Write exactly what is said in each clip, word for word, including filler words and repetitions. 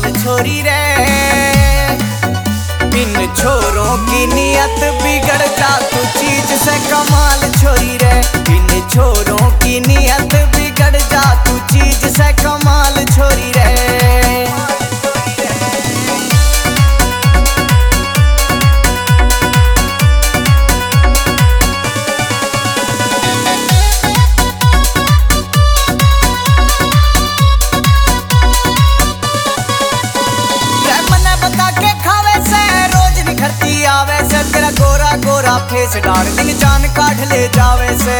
कमाल छोरी रे। इन छोरों की नियत बिगड़ जा तू चीज से कमाल छोरी रे। इन छोरों की नियत बिगड़ जा तू चीज से कमाल छोरी रे। तेरा गोरा गोरा फेस डार्लिंग जान काढ़ ले जावे से।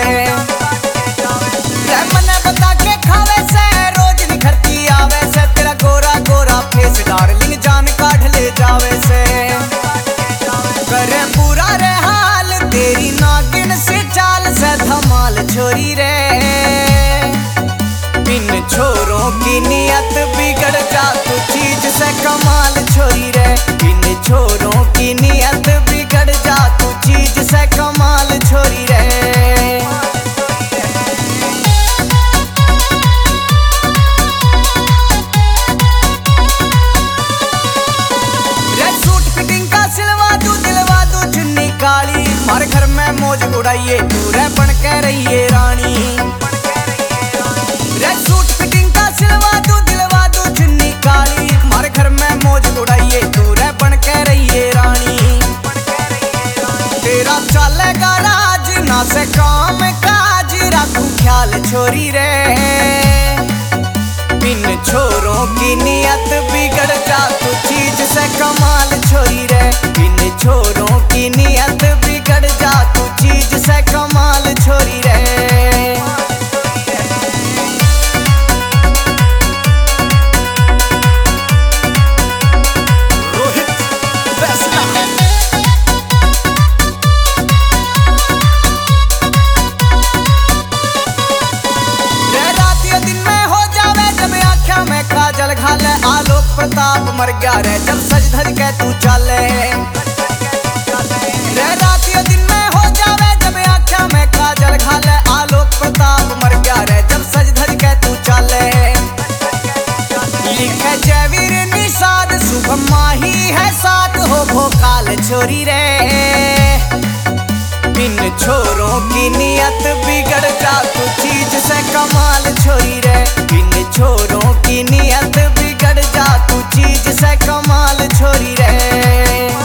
मने बता के खावे से रोज निखरती आवे से। तेरा गोरा गोरा फेस डार्लिंग जान काढ़ ले जावे से। करे पूरा रे हाल तेरी नागिन से चाल से धमाल छोरी रे। इन छोरों की नियत बिगड़ जा तू चीज से कमाल छोरी रे। इन छोरों की नियत बिगड़ जा तू चीज से कमाल छोरी रे। रे सूट फिटिंग का सिलवा दू दिलवा दू चुन्नी काली। हमारे घर में मौज उड़ाइए तू रे बन के रहिए रानी। रे सूट फिटिंग का सिलवा दू दिलवा दू चुन्नी काली। हमारे घर में मौज उड़ाइए तू रे बन के रहिए रानी। तेरा चलेगा राज ना से काम काज रखू ख्याल छोरी रे। इन छोरों की नियत बिगड़ जा तू चीज से कमाल छोरी रे। इन छोरों की नियत बिगड़ जा तू चीज से कमाल छोरी रे। काजल घाले आलोक प्रताप मर गया रे जब सज धज के तू चले। रे रात ये दिन में हो जावे जब आँखों में काजल घाले। आलोक प्रताप मर गया रे जब सज धज के तू चले। लिखे जयवीर निषाद शुभम माही है साथ हो भोकाल छोरी रे। इन छोरों की नियत बिगड़ जा तू चीज से कमाल छोरी रे। इन छोरों की नियत बिगड़ जा तू चीज से कमाल छोरी रे।